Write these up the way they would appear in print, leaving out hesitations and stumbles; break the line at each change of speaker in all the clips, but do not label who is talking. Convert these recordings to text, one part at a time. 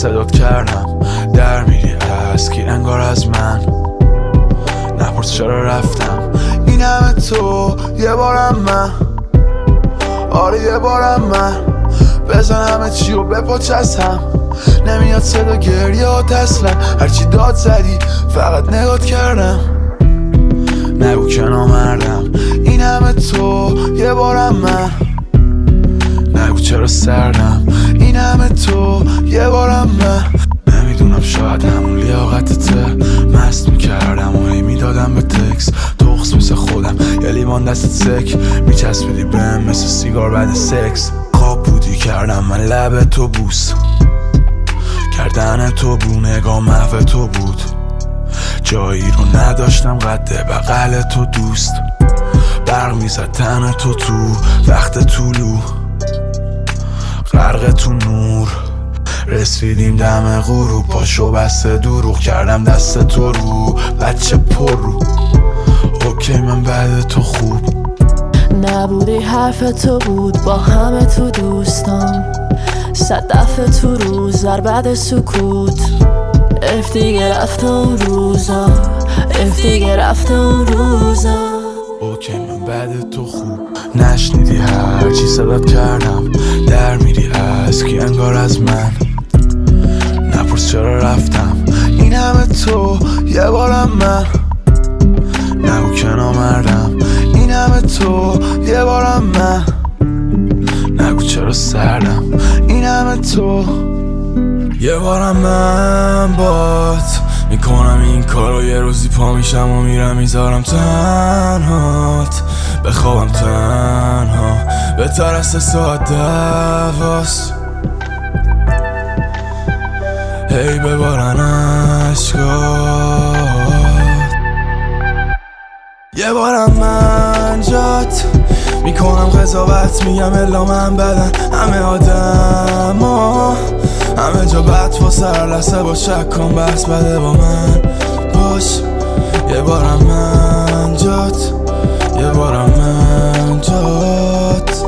صدات کردم در میری از کی انگار از من. نپرس چرا رفتم این همه تو یه بارم من. آره یه بارم من بزن همه چی و بپاچ از هم. نمیاد صدا گریات اصلا هرچی داد زدی فقط نگات کردم. نگو که نامردم این همه تو یه بارم من. نگو چرا سردم این همه تو یه بارم من. نمیدونم شاید همون لیاقتته مست میکردم و هی میدادم به تکس تخص مثل خودم یه لیوان دستت سک میچسبیدی بهم مثل سیگار بعد سکس. خواب بودی کردم من لب تو بوس کردن تو بو نگاه محو تو بود. جایی رو نداشتم قد بغل تو دوست. برق میزد تن تو وقت طولو غرق تو نور. رسیدیم دم غروب پاشو بسته دروغ کردم دست تو رو بچه پر رو. اوکی من بعد تو خوب
نبودی حرف تو بود با همه تو دوستان. صد دفعه تو روز در بعد سکوت اف دیگه رفت اون روزا اف دیگه رفت اون روزا.
اوکی من بعد تو خوب نشنیدی هرچی صدات کردم در میری از کی انگار از من. نپرس چرا رفتم این همه تو یه بارم من. نگو که نامردم این همه تو یه بارم من. نگو چرا سردم این همه تو یه بارم من بات میکنم این کارو. یه روزی پا میشم و میرم میذارم تنهات بخوابم تنها بهتر از 3 ساعت دواست. هی ببارن عشقات یه بارم من جات میکنم قضاوت میگم الا من بدن همه آدم ها همه جا بد فاسر لحظه با شک کن بس بده با من باش. یه بارم من جات یه بارم من جات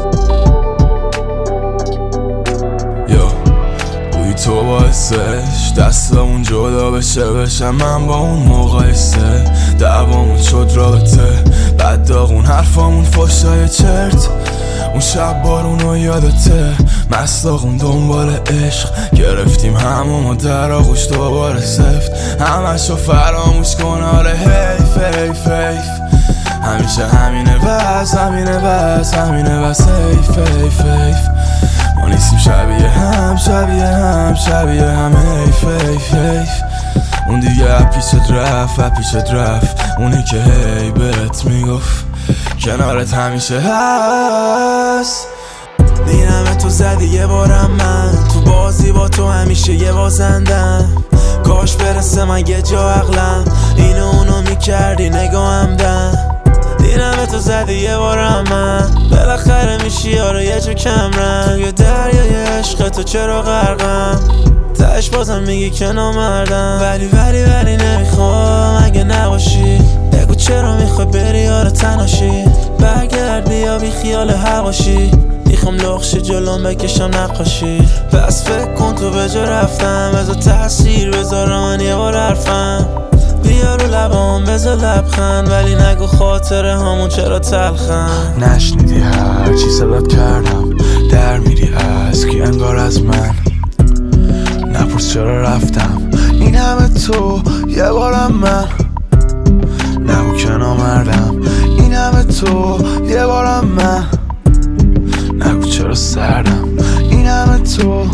یو بوی تو باعثش دستمون جدا بشه من با اون مقایسه دعوامون شد رابطه بعد داغون حرفامون فاشای چرت. اون شب بارونو یادته مستاقون دنبال عشق گرفتیم همومو در آغوش دوباره سفت همشو فراموش کن. آره حیف حیف حیف همیشه همینه بس همینه بس همینه بس حیف حیف حیف ما نیستیم شبیه هم شبیه هم شبیه هم حیف حیف حیف. اون دیگه پیشت رفت اونی که هی بهت میگفت کنارت همیشه هست. دینم تو زدی یه بارم من تو بازی با تو همیشه یه بازندم. کاش برسه من یه جا عقلم اینو اونو میکردی نگاهم دم. دینم تو زدی یه بارم من بالاخره میشی یاره یه جو کمرم. توی دریای عشق تو چرا غرقم تش بازم میگی که نامردم. ولی نمیخوام اگه نباشی بگو چرا میخوای بری یاره تناشی. برگردی یا بی خیال هواشی میخوام لخشی جلوم بکشم نقاشی. پس فکر کن تو به جا رفتم بذار تاثیر بذارم من یه بار حرفم. بیا رو لبام بذار لبخند ولی نگو خاطره همون چرا تلخن. نشنیدی هرچی صدات کردم در میری از کی انگار از من. نپرس چرا رفتم این همه تو یه بارم من. نگو که نامردم این همه تو یه بارم من. نگو چرا سردم این همه تو.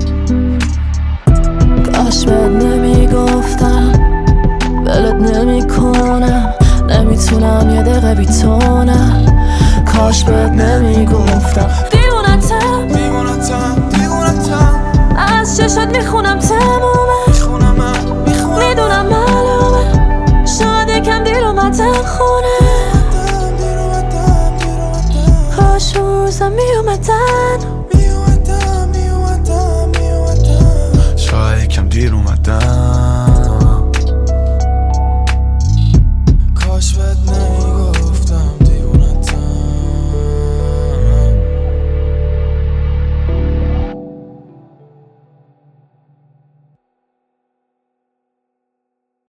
کاش بهت نمیگفتم ولت نمیکنم نمیتونم یه دقیقه بیتونم. کاش بهت نمیگفتم دیوونتم از چشات میخونم تمومه میدونم معلومه شاید یکم دیر اومدم خونه. کاش روزم میومدن